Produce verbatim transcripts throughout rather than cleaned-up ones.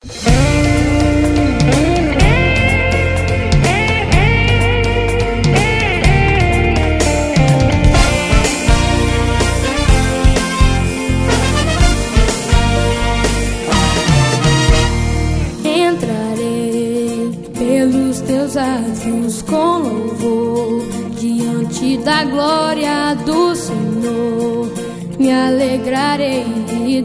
Pelos teus atos com louvor, diante da glória do Senhor, me alegrarei e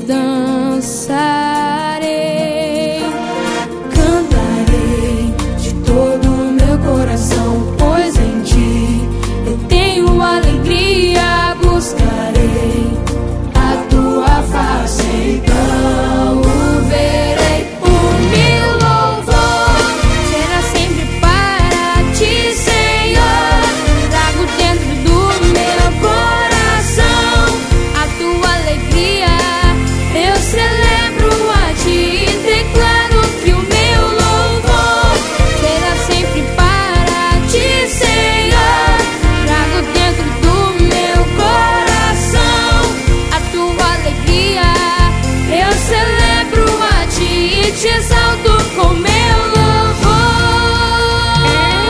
dançarei. Cantarei de todo o meu coração, pois em ti eu tenho alegria. Buscarei a tua face, então o verei. O meu louvor será sempre para ti, Senhor. Trago dentro do meu coração a tua alegria. Eu celebro a ti e declaro que o meu louvor será sempre para ti, Senhor. Trago dentro do meu coração a tua alegria. Eu celebro a ti e te exalto com meu louvor.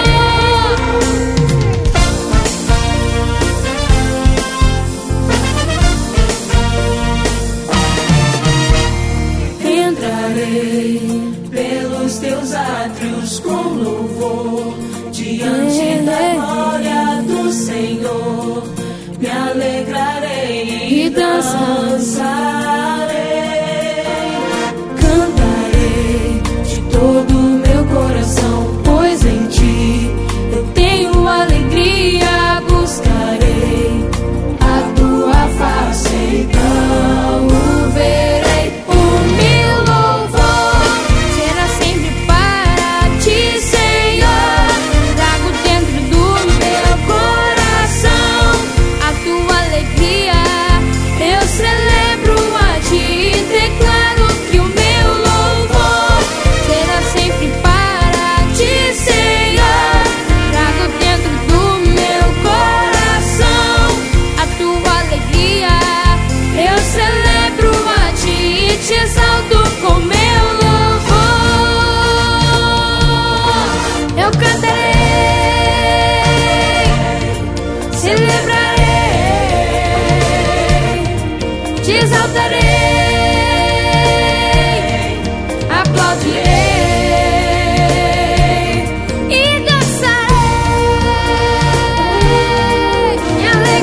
Entrarei pelos teus átrios com louvor, diante da glória do Senhor, me alegrarei e dançarei. Cantarei de todo o meu coração, pois em ti eu tenho alegria. Buscarei a tua face, então o verei. O meu louvor será sempre para ti, Senhor. Trago dentro do meu coração a tua alegria. Eu celebro a ti e declaro que o meu louvor será sempre para ti, Senhor. Trago dentro do meu coração a tua alegria. Eu celebro a ti e te exalto com meu louvor. Eu cantarei, celebrarei, te exaltarei, aplaudirei e dançarei, me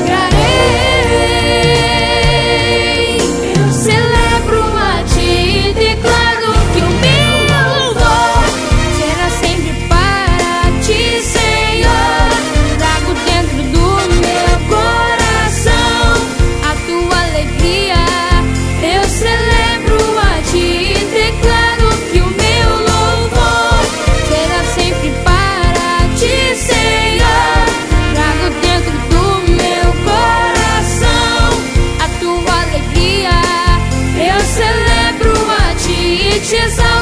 alegrarei. Eu celebro a ti e declaro que o meu louvor será sempre para ti, Senhor. Trago dentro do meu coração a tua alegria. Eu celebro a ti e declaro que o meu louvor será sempre para ti, Senhor. Trago dentro do meu coração a tua alegria. Eu celebro a ti e te exalto.